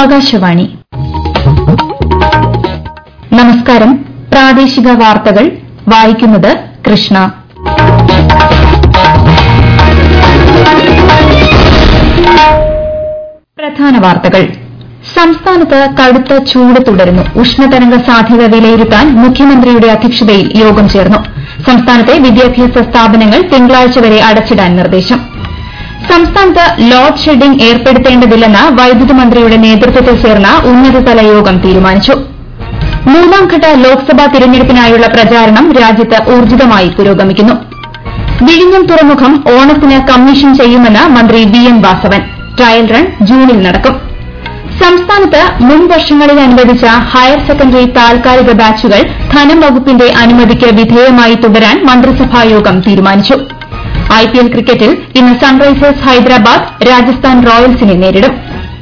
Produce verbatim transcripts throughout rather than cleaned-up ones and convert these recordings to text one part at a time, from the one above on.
ആകാശവാണി. നമസ്കാരം. പ്രാദേശിക വാർത്തകൾ വായിക്കുന്നത് കൃഷ്ണ. പ്രധാന വാർത്തകൾ. സംസ്ഥാനത്ത് കടുത്ത ചൂട് തുടരുന്നു. ഉഷ്ണതരംഗ സാധ്യത വിലയിരുത്താൻ മുഖ്യമന്ത്രിയുടെ അധ്യക്ഷതയിൽ യോഗം ചേർന്നു. സംസ്ഥാനത്തെ വിദ്യാഭ്യാസ സ്ഥാപനങ്ങൾ തിങ്കളാഴ്ച വരെ അടച്ചിടാൻ നിർദ്ദേശം. സംസ്ഥാനത്ത് ലോഡ് ഷെഡിംഗ് ഏർപ്പെടുത്തേണ്ടതില്ലെന്ന് വൈദ്യുതി മന്ത്രിയുടെ നേതൃത്വത്തിൽ ചേർന്ന ഉന്നതതല യോഗം തീരുമാനിച്ചു. മൂന്നാംഘട്ട ലോക്സഭാ തിരഞ്ഞെടുപ്പിനായുള്ള പ്രചാരണം രാജ്യത്ത് ഊർജ്ജിതമായി പുരോഗമിക്കുന്നു. വിഴിഞ്ഞം തുറമുഖം ഓണത്തിന് കമ്മീഷൻ ചെയ്യുമെന്ന് മന്ത്രി V N Vasavan. Trial run ജൂണിൽ നടക്കും. സംസ്ഥാനത്ത് മുൻ വർഷങ്ങളിൽ അനുവദിച്ച ഹയർ സെക്കൻഡറി താൽക്കാലിക ബാച്ചുകൾ ധനം വകുപ്പിന്റെ അനുമതിക്ക് വിധേയമായി തുടരാൻ മന്ത്രിസഭായോഗം തീരുമാനിച്ചു. ഐപിഎൽ ക്രിക്കറ്റിൽ ഇന്ന് സൺറൈസേഴ്സ് ഹൈദരാബാദ് രാജസ്ഥാൻ റോയൽസിനെ നേരിടും.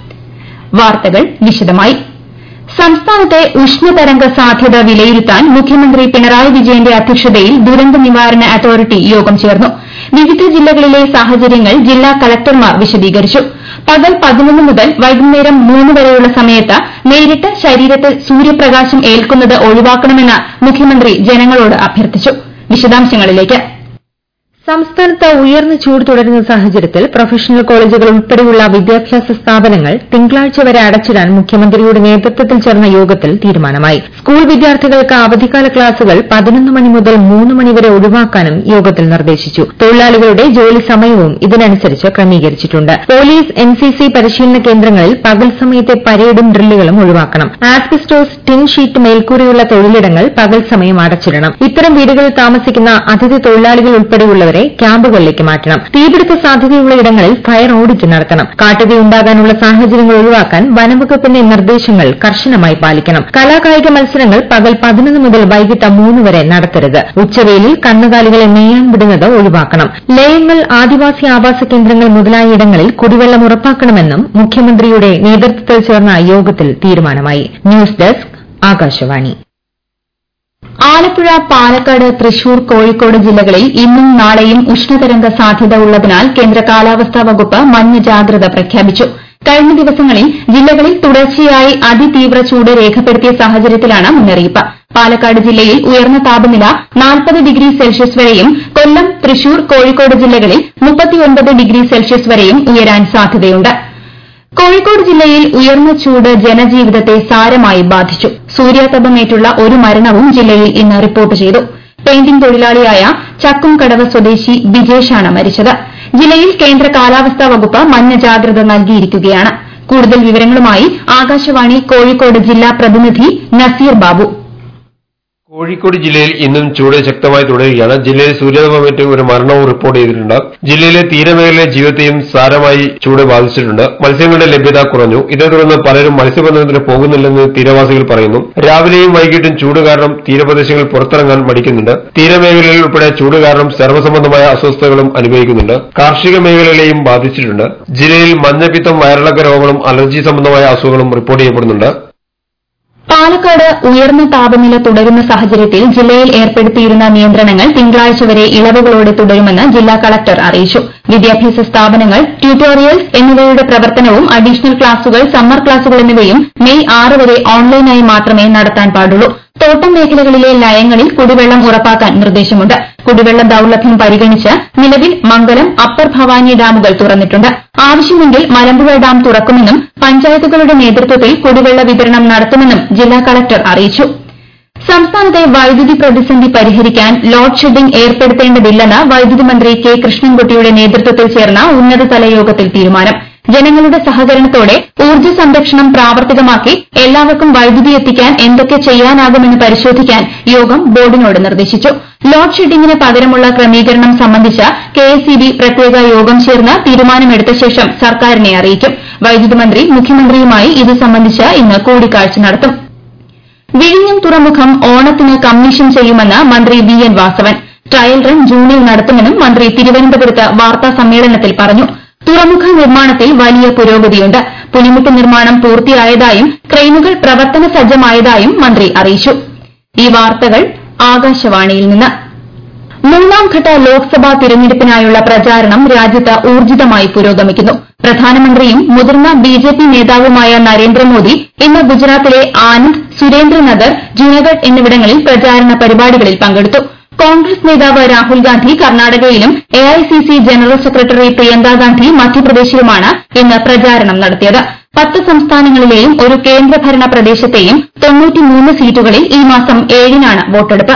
വാർത്തകൾ വിശദമായി. സംസ്ഥാനത്തെ ഉഷ്ണതരംഗ സാധ്യത വിലയിരുത്താൻ മുഖ്യമന്ത്രി പിണറായി വിജയന്റെ അധ്യക്ഷതയിൽ ദുരന്ത നിവാരണ അതോറിറ്റി യോഗം ചേർന്നു. വിവിധ ജില്ലകളിലെ സാഹചര്യങ്ങൾ ജില്ലാ കളക്ടർമാർ വിശദീകരിച്ചു. പകൽ പതിനൊന്ന് മുതൽ വൈകുന്നേരം മൂന്ന് വരെയുള്ള സമയത്ത് നേരിട്ട് ശരീരത്തിൽ സൂര്യപ്രകാശം ഏൽക്കുന്നത് ഒഴിവാക്കണമെന്ന് മുഖ്യമന്ത്രി ജനങ്ങളോട് അഭ്യർത്ഥിച്ചു. വിശദാംശങ്ങളിലേക്ക്. സംസ്ഥാനത്ത് ഉയർന്ന ചൂട് തുടരുന്ന സാഹചര്യത്തിൽ പ്രൊഫഷണൽ കോളേജുകൾ ഉൾപ്പെടെയുള്ള വിദ്യാഭ്യാസ സ്ഥാപനങ്ങൾ തിങ്കളാഴ്ച വരെ അടച്ചിടാൻ മുഖ്യമന്ത്രിയുടെ നേതൃത്വത്തിൽ ചേർന്ന യോഗത്തിൽ തീരുമാനമായി. സ്കൂൾ വിദ്യാർത്ഥികൾക്ക് അവധിക്കാല ക്ലാസുകൾ പതിനൊന്ന് മണി മുതൽ മൂന്ന് മണിവരെ ഒഴിവാക്കാനും യോഗത്തിൽ നിർദ്ദേശിച്ചു. തൊഴിലാളികളുടെ ജോലി സമയവും ഇതിനനുസരിച്ച് ക്രമീകരിച്ചിട്ടുണ്ട്. പോലീസ്, എൻസിസി പരിശീലന കേന്ദ്രങ്ങളിൽ പകൽ സമയത്തെ പരേഡും ഡ്രില്ലുകളും ഒഴിവാക്കണം. ആസ്ബസ്റ്റോസ്, ടിൻ ഷീറ്റ് മേൽക്കൂരയുള്ള തൊഴിലിടങ്ങൾ പകൽ സമയം അടച്ചിടണം. ഇത്തരം വീടുകളിൽ താമസിക്കുന്ന അതിഥി തൊഴിലാളികൾ ഉൾപ്പെടെയുള്ളവരെ ക്യാമ്പുകളിലേക്ക് മാറ്റണം. തീപിടുത്ത സാധ്യതയുള്ള ഇടങ്ങളിൽ ഫയർ ഓഡിറ്റ് നടത്തണം. കാട്ടുതീ ഉണ്ടാകാനുള്ള സാഹചര്യങ്ങൾ ഒഴിവാക്കാൻ വനംവകുപ്പിന്റെ നിർദ്ദേശങ്ങൾ കർശനമായി പാലിക്കണം. കലാകായിക മത്സരങ്ങൾ പകൽ പതിനൊന്ന് മുതൽ വൈകിട്ട് മൂന്ന് വരെ നടത്തരുത്. ഉച്ചവെയിലിൽ കന്നുകാലികളെ മേയാൻ വിടുന്നത് ഒഴിവാക്കണം. ലയങ്ങൾ, ആദിവാസി ആവാസ കേന്ദ്രങ്ങൾ മുതലായ ഇടങ്ങളിൽ കുടിവെള്ളം ഉറപ്പാക്കണമെന്നും മുഖ്യമന്ത്രിയുടെ നേതൃത്വത്തിൽ ചേർന്ന യോഗത്തിൽ തീരുമാനമായി. News desk Akashvani. ആലപ്പുഴ, പാലക്കാട്, തൃശൂർ, കോഴിക്കോട് ജില്ലകളിൽ ഇന്നും നാളെയും ഉഷ്ണതരംഗ സാധ്യത ഉള്ളതിനാൽ കേന്ദ്ര കാലാവസ്ഥാ വകുപ്പ് മഞ്ഞ ജാഗ്രത പ്രഖ്യാപിച്ചു. കഴിഞ്ഞ ദിവസങ്ങളിൽ ജില്ലകളിൽ തുടർച്ചയായി അതിതീവ്ര ചൂട് രേഖപ്പെടുത്തിയ സാഹചര്യത്തിലാണ് മുന്നറിയിപ്പ്. പാലക്കാട് ജില്ലയിൽ ഉയർന്ന താപനില നാൽപ്പത് ഡിഗ്രി സെൽഷ്യസ് വരെയും കൊല്ലം, തൃശൂർ, കോഴിക്കോട് ജില്ലകളിൽ മുപ്പത്തിയൊൻപത് ഡിഗ്രി സെൽഷ്യസ് വരെയും ഉയരാൻ സാധ്യതയുണ്ട്. കോഴിക്കോട് ജില്ലയിൽ ഉയർന്ന ചൂട് ജനജീവിതത്തെ സാരമായി ബാധിച്ചു. സൂര്യാതപമേറ്റുള്ള ഒരു മരണവും ജില്ലയിൽ ഇന്ന് റിപ്പോർട്ട് ചെയ്തു. പെയിന്റിംഗ് തൊഴിലാളിയായ ചക്കുംകടവ് സ്വദേശി ബിജേഷാണ് മരിച്ചത്. ജില്ലയിൽ കേന്ദ്ര കാലാവസ്ഥാ വകുപ്പ് മഞ്ഞ ജാഗ്രത നൽകിയിരിക്കുകയാണ്. കൂടുതൽ വിവരങ്ങളുമായി ആകാശവാണി കോഴിക്കോട് ജില്ലാ പ്രതിനിധി നസീർ ബാബു. കോഴിക്കോട് ജില്ലയിൽ ഇന്നും ചൂട് ശക്തമായി തുടരുകയാണ്. ജില്ലയിൽ സൂര്യാതപമേറ്റ് ഒരു മരണവും റിപ്പോർട്ട് ചെയ്തിട്ടുണ്ട്. ജില്ലയിലെ തീരമേഖലയിലെ ജീവിതത്തെയും സാരമായി ചൂട് ബാധിച്ചിട്ടുണ്ട്. മത്സ്യങ്ങളുടെ ലഭ്യത കുറഞ്ഞു. ഇതേ തുടർന്ന് പലരും മത്സ്യബന്ധനത്തിന് പോകുന്നില്ലെന്ന് തീരവാസികൾ പറയുന്നു. രാവിലെയും വൈകിട്ടും ചൂട് കാരണം തീരപ്രദേശങ്ങളിൽ പുറത്തിറങ്ങാൻ മടിക്കുന്നുണ്ട്. തീരമേഖലയിൽ ഉൾപ്പെടെ ചൂട് കാരണം ചർമ്മസംബന്ധമായ അസ്വസ്ഥതകളും അനുഭവിക്കുന്നുണ്ട്. കാർഷിക മേഖലകളെയും ബാധിച്ചിട്ടുണ്ട്. ജില്ലയിൽ മഞ്ഞപ്പിത്തം, വയറിളക്ക രോഗങ്ങളും അലർജി സംബന്ധമായ അസുഖങ്ങളും റിപ്പോർട്ട് ചെയ്യപ്പെടുന്നുണ്ട്. പാലക്കാട് ഉയർന്ന താപനില തുടരുന്ന സാഹചര്യത്തിൽ ജില്ലയിൽ ഏർപ്പെടുത്തിയിരുന്ന നിയന്ത്രണങ്ങൾ തിങ്കളാഴ്ച വരെ ഇളവുകളോടെ തുടരുമെന്ന് ജില്ലാ കളക്ടർ അറിയിച്ചു. വിദ്യാഭ്യാസ സ്ഥാപനങ്ങൾ, ട്യൂട്ടോറിയൽസ് എന്നിവയുടെ പ്രവർത്തനവും അഡീഷണൽ ക്ലാസുകൾ, സമ്മർ ക്ലാസുകൾ എന്നിവയും മെയ് ആറ് വരെ ഓൺലൈനായി മാത്രമേ നടത്താൻ പാടുള്ളൂ. തോട്ടം മേഖലകളിലെ ലയങ്ങളിൽ കുടിവെള്ളം ഉറപ്പാക്കാൻ നിർദ്ദേശമുണ്ട്. കുടിവെള്ള ദൌർലഭ്യം പരിഗണിച്ച് നിലവിൽ മംഗലം, അപ്പർ ഭവാനി ഡാമുകൾ തുറന്നിട്ടുണ്ട്. ആവശ്യമെങ്കിൽ മലമ്പുഴ ഡാം തുറക്കുമെന്നും പഞ്ചായത്തുകളുടെ നേതൃത്വത്തിൽ കുടിവെള്ള വിതരണം നടത്തുമെന്നും ജില്ലാ കളക്ടർ അറിയിച്ചു. സംസ്ഥാനത്തെ വൈദ്യുതി പ്രതിസന്ധി പരിഹരിക്കാൻ ലോഡ് ഷെഡിംഗ് ഏർപ്പെടുത്തേണ്ടതില്ലെന്ന് വൈദ്യുതി മന്ത്രി കെ കൃഷ്ണൻകുട്ടിയുടെ നേതൃത്വത്തിൽ ചേർന്ന ഉന്നതതല യോഗത്തിൽ തീരുമാനം. ജനങ്ങളുടെ സഹകരണത്തോടെ ഊർജ്ജ സംരക്ഷണം പ്രാവർത്തികമാക്കി എല്ലാവർക്കും വൈദ്യുതി എത്തിക്കാൻ എന്തൊക്കെ ചെയ്യാനാകുമെന്ന് പരിശോധിക്കാൻ യോഗം ബോർഡിനോട് നിർദ്ദേശിച്ചു. ലോഡ് ഷെഡിംഗിന് പകരമുള്ള ക്രമീകരണം സംബന്ധിച്ച് കെഎസ്ഇബി പ്രത്യേക യോഗം ചേർന്ന് തീരുമാനമെടുത്ത ശേഷം സർക്കാരിനെ അറിയിക്കും. വൈദ്യുതി മന്ത്രി മുഖ്യമന്ത്രിയുമായി ഇത് സംബന്ധിച്ച് ഇന്ന് കൂടിക്കാഴ്ച നടത്തും. വിഴിഞ്ഞം തുറമുഖം ഓണത്തിന് കമ്മീഷൻ ചെയ്യുമെന്ന് മന്ത്രി V N Vasavan. Trial run ജൂണിൽ നടത്തുമെന്നും മന്ത്രി തിരുവനന്തപുരത്ത് വാർത്താ സമ്മേളനത്തിൽ പറഞ്ഞു. തുറമുഖ നിർമ്മാണത്തിൽ വലിയ പുരോഗതിയുണ്ട്. പുലിമുട്ട് നിർമ്മാണം പൂർത്തിയായതായും ക്രെയിനുകൾ പ്രവർത്തന സജ്ജമായതായും മന്ത്രി അറിയിച്ചു. ഈ വാർത്തകൾ ആകാശവാണിയിൽ നിന്ന്. മൂന്നാം ഘട്ട ലോക്സഭാ തിരഞ്ഞെടുപ്പിനായുള്ള പ്രചാരണം രാജ്യത്ത് ഊർജിതമായി പുരോഗമിക്കുന്നു. പ്രധാനമന്ത്രിയും മുതിർന്ന ബിജെപി നേതാവുമായ നരേന്ദ്രമോദി ഇന്ന് ഗുജറാത്തിലെ ആനന്ദ്, സുരേന്ദ്രനഗർ, ജുനഗഡ് എന്നിവിടങ്ങളിൽ പ്രചാരണ പരിപാടികളിൽ പങ്കെടുത്തു. കോൺഗ്രസ് നേതാവ് രാഹുൽ ഗാന്ധി കർണാടകയിലും AICC general secretary Priyanka Gandhi മധ്യപ്രദേശിലുമാണ് ഇന്ന് പ്രചാരണം നടത്തിയത്. പത്ത് സംസ്ഥാനങ്ങളിലെയും ഒരു കേന്ദ്രഭരണ പ്രദേശത്തെയും തൊണ്ണൂറ്റിമൂന്ന് സീറ്റുകളിൽ ഈ മാസം ഏഴിനാണ് വോട്ടെടുപ്പ്.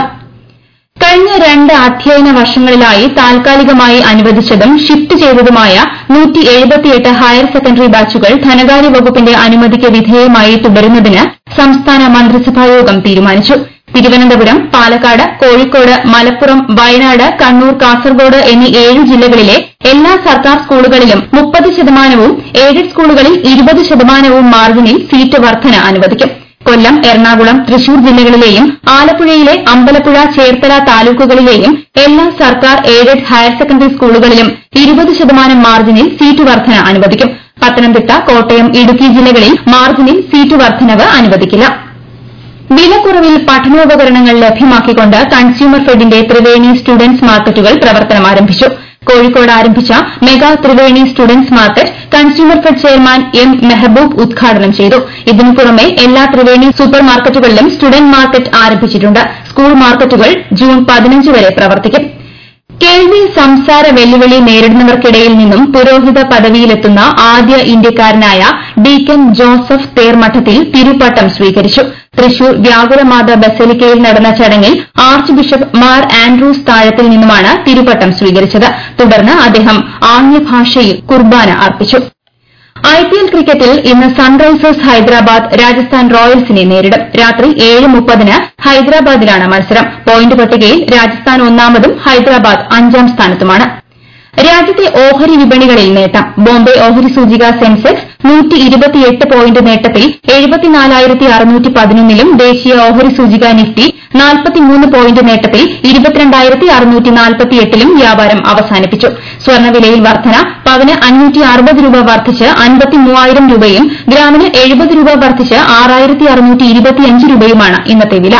കഴിഞ്ഞ രണ്ട് അധ്യയന വർഷങ്ങളിലായി താൽക്കാലികമായി അനുവദിച്ചതും ഷിഫ്റ്റ് ചെയ്തതുമായ നൂറ്റി എഴുപത്തിയെട്ട് ഹയർ സെക്കൻഡറി ബാച്ചുകൾ ധനകാര്യ വകുപ്പിന്റെ അനുമതിക്ക് വിധേയമായി തുടരുന്നതിന് സംസ്ഥാന മന്ത്രിസഭായോഗം തീരുമാനിച്ചു. തിരുവനന്തപുരം, പാലക്കാട്, കോഴിക്കോട്, മലപ്പുറം, വയനാട്, കണ്ണൂർ, കാസർഗോഡ് എന്നീ ഏഴ് ജില്ലകളിലെ എല്ലാ സർക്കാർ സ്കൂളുകളിലും മുപ്പത് ശതമാനവും എയ്ഡഡ് സ്കൂളുകളിൽ ഇരുപത് ശതമാനവും മാർജിനിൽ സീറ്റ് വർധന അനുവദിക്കും. കൊല്ലം, എറണാകുളം, തൃശൂർ ജില്ലകളിലെയും ആലപ്പുഴയിലെ അമ്പലപ്പുഴ, ചേർത്തല താലൂക്കുകളിലെയും എല്ലാ സർക്കാർ എയ്ഡഡ് ഹയർ സെക്കൻഡറി സ്കൂളുകളിലും ഇരുപത് ശതമാനം മാർജിനിൽ സീറ്റ് വർധന അനുവദിക്കും. പത്തനംതിട്ട, കോട്ടയം, ഇടുക്കി ജില്ലകളിൽ മാർജിനിൽ സീറ്റ് വർധനവ് അനുവദിക്കില്ല. വിലക്കുറവിൽ പഠനോപകരണങ്ങൾ ലഭ്യമാക്കിക്കൊണ്ട് കൺസ്യൂമർ ഫെഡിന്റെ ത്രിവേണി സ്റ്റുഡന്റ്സ് മാർക്കറ്റുകൾ പ്രവർത്തനം ആരംഭിച്ചു. കോഴിക്കോട് ആരംഭിച്ച mega Triveni students market consumer fed chairman M Mehaboob ഉദ്ഘാടനം ചെയ്തു. ഇതിനു പുറമെ എല്ലാ ത്രിവേണി സൂപ്പർ മാർക്കറ്റുകളിലും സ്റ്റുഡന്റ് മാർക്കറ്റ് ആരംഭിച്ചിട്ടുണ്ട്. സ്കൂൾ മാർക്കറ്റുകൾ ജൂൺ പതിനഞ്ച് വരെ പ്രവർത്തിക്കും. കേൾവി സംസാര വെല്ലുവിളി നേരിടുന്നവർക്കിടയിൽ നിന്നും പുരോഹിത പദവിയിലെത്തുന്ന ആദ്യ ഇന്ത്യക്കാരനായ ഡീക്കൻ ജോസഫ് തേർമഠത്തിൽ തിരുപ്പട്ടം സ്വീകരിച്ചു. തൃശൂർ വ്യാകുലമാത ബസലിക്കയിൽ നടന്ന ചടങ്ങിൽ ആർച്ച് ബിഷപ്പ് മാർ ആൻഡ്രൂസ് താഴത്തിൽ നിന്നുമാണ് തിരുപ്പട്ടം സ്വീകരിച്ചത്. തുടർന്ന് അദ്ദേഹം ആംഗ്യഭാഷയിൽ കുർബാന അർപ്പിച്ചു. ഐപിഎൽ ക്രിക്കറ്റിൽ ഇന്ന് സൺറൈസേഴ്സ് ഹൈദരാബാദ് രാജസ്ഥാൻ റോയൽസിനെ നേരിടും. രാത്രി ഏഴ് മുപ്പതിന് ഹൈദരാബാദിലാണ് മത്സരം. പോയിന്റ് പട്ടികയിൽ രാജസ്ഥാൻ ഒന്നാമതും ഹൈദരാബാദ് അഞ്ചാം സ്ഥാനത്തുമാണ്. രാജ്യത്തെ ഓഹരി വിപണികളിൽ നേട്ടം. ബോംബെ ഓഹരി സൂചിക സെൻസെക്സ് നൂറ്റി ഇരുപത്തിയെട്ട് പോയിന്റ് നേട്ടത്തിൽ എഴുപത്തിനാലായിരത്തി അറുന്നൂറ്റി പതിനൊന്നിലും ദേശീയ ഓഹരി സൂചിക നിഫ്റ്റി നാൽപ്പത്തിമൂന്ന് പോയിന്റ് നേട്ടത്തിൽ ഇരുപത്തിരണ്ടായിരത്തി അറുന്നൂറ്റി നാൽപ്പത്തിയെട്ടിലും വ്യാപാരം അവസാനിപ്പിച്ചു. സ്വർണ്ണവിലയിൽ വർധന. പവന് അഞ്ഞൂറ്റി അറുപത് രൂപ വർദ്ധിച്ച് അൻപത്തിമൂവായിരം രൂപയും ഗ്രാമിന് എഴുപത് രൂപ വർദ്ധിച്ച് ആറായിരത്തി അറുന്നൂറ്റി ഇരുപത്തിയഞ്ച് രൂപയുമാണ് ഇന്നത്തെ വില.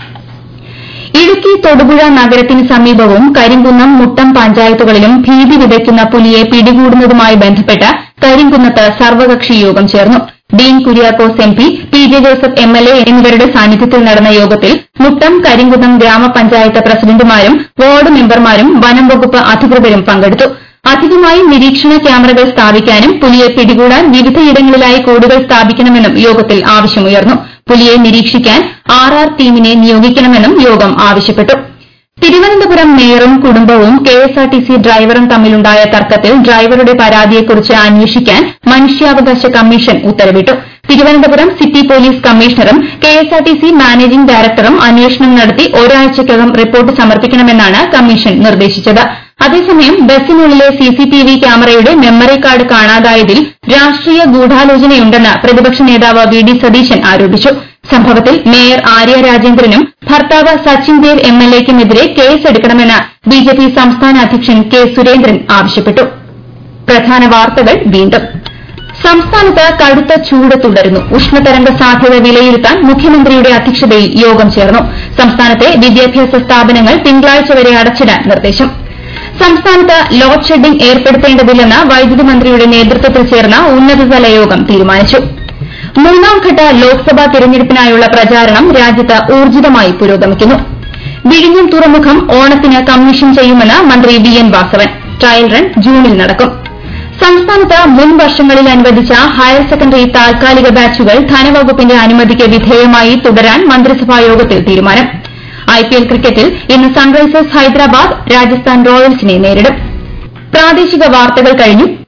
ഇടുക്കി തൊടുപുഴ നഗരത്തിന് സമീപവും കരിങ്കുന്നം, മുട്ടം പഞ്ചായത്തുകളിലും ഭീതി വിതയ്ക്കുന്ന പുലിയെ പിടികൂടുന്നതുമായി ബന്ധപ്പെട്ട് കരിങ്കുന്നത്ത് സർവകക്ഷി യോഗം ചേർന്നു. Dean Kuriakose M P, P J Joseph M L A എന്നിവരുടെ സാന്നിധ്യത്തിൽ നടന്ന യോഗത്തിൽ മുട്ടം, കരിങ്കുന്നം ഗ്രാമപഞ്ചായത്ത് പ്രസിഡന്റുമാരും വാർഡ് മെമ്പർമാരും വനം വകുപ്പ് അധികൃതരും പങ്കെടുത്തു. അധികമായി നിരീക്ഷണ ക്യാമറകൾ സ്ഥാപിക്കാനും പുലിയെ പിടികൂടാൻ വിവിധയിടങ്ങളിലായി കൂടുകൾ സ്ഥാപിക്കണമെന്നും യോഗത്തിൽ ആവശ്യമുയർന്നു. പുലിയെ നിരീക്ഷിക്കാൻ ആർ ആർ ടീമിനെ നിയോഗിക്കണമെന്നും യോഗം ആവശ്യപ്പെട്ടു. തിരുവനന്തപുരം മേയറും കുടുംബവും കെഎസ്ആർടിസി ഡ്രൈവറും തമ്മിലുണ്ടായ തർക്കത്തിൽ ഡ്രൈവറുടെ പരാതിയെക്കുറിച്ച് അന്വേഷിക്കാൻ മനുഷ്യാവകാശ കമ്മീഷൻ ഉത്തരവിട്ടു. തിരുവനന്തപുരം സിറ്റി പോലീസ് കമ്മീഷണറും കെഎസ്ആർടിസി മാനേജിംഗ് ഡയറക്ടറും അന്വേഷണം നടത്തി ഒരാഴ്ചയ്ക്കകം റിപ്പോർട്ട് സമർപ്പിക്കണമെന്നാണ് കമ്മീഷൻ നിർദ്ദേശിച്ചത്. അതേസമയം ബസിനുള്ളിലെ സിസിടിവി ക്യാമറയുടെ മെമ്മറി കാർഡ് കാണാതായതിൽ രാഷ്ട്രീയ ഗൂഢാലോചനയുണ്ടെന്ന് പ്രതിപക്ഷ നേതാവ് വി ഡി സതീശൻ ആരോപിച്ചു. സംഭവത്തിൽ മേയർ ആര്യ രാജേന്ദ്രനും ഭർത്താവ് സച്ചിൻ ദേവ് എംഎൽഎക്കുമെതിരെ കേസെടുക്കണമെന്ന് ബിജെപി സംസ്ഥാന അധ്യക്ഷൻ കെ സുരേന്ദ്രൻ ആവശ്യപ്പെട്ടു. പ്രധാന വാർത്തകൾ വീണ്ടും. സംസ്ഥാനത്ത് കടുത്ത ചൂട് തുടരുന്നു. ഉഷ്ണതരംഗ സാധ്യത വിലയിരുത്താൻ മുഖ്യമന്ത്രിയുടെ അധ്യക്ഷതയിൽ യോഗം ചേർന്നു. സംസ്ഥാനത്തെ വിദ്യാഭ്യാസ സ്ഥാപനങ്ങൾ തിങ്കളാഴ്ച വരെ അടച്ചിടാൻ നിർദ്ദേശം. സംസ്ഥാനത്ത് ലോഡ് ഷെഡിംഗ് ഏർപ്പെടുത്തേണ്ടതില്ലെന്ന് വൈദ്യുതി മന്ത്രിയുടെ നേതൃത്വത്തിൽ ചേർന്ന ഉന്നതതല യോഗം തീരുമാനിച്ചു. മൂന്നാം ഘട്ട ലോക്സഭാ തിരഞ്ഞെടുപ്പിനായുള്ള പ്രചാരണം രാജ്യത്ത് ഊർജിതമായി പുരോഗമിക്കുന്നു. വിഴിഞ്ഞം തുറമുഖം ഓണത്തിന് കമ്മീഷൻ ചെയ്യുമെന്ന് മന്ത്രി V N Vasavan. Trial run ജൂണിൽ നടക്കും. സംസ്ഥാനത്ത് മുൻ വർഷങ്ങളിൽ അനുവദിച്ച ഹയർ സെക്കൻഡറി താൽക്കാലിക ബാച്ചുകൾ ധനവകുപ്പിന്റെ അനുമതിക്ക് വിധേയമായി തുടരാൻ മന്ത്രിസഭാ യോഗത്തിൽ തീരുമാനം. ഐപിഎൽ ക്രിക്കറ്റിൽ ഇന്ന് സൺറൈസേഴ്സ് ഹൈദരാബാദ് രാജസ്ഥാൻ റോയൽസിനെ നേരിടും. പ്രാദേശിക വാർത്തകൾ കഴിഞ്ഞു.